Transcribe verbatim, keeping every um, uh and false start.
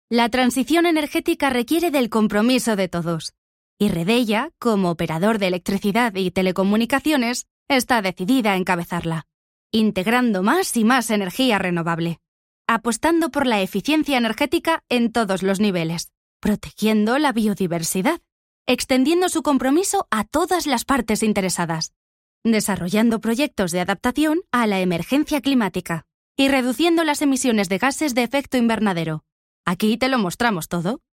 La transición energética requiere del compromiso de todos. Y Redella, como operador de electricidad y telecomunicaciones, está decidida a encabezarla, integrando más y más energía renovable, apostando por la eficiencia energética en todos los niveles, protegiendo la biodiversidad, extendiendo su compromiso a todas las partes interesadas, desarrollando proyectos de adaptación a la emergencia climática y reduciendo las emisiones de gases de efecto invernadero. Aquí te lo mostramos todo.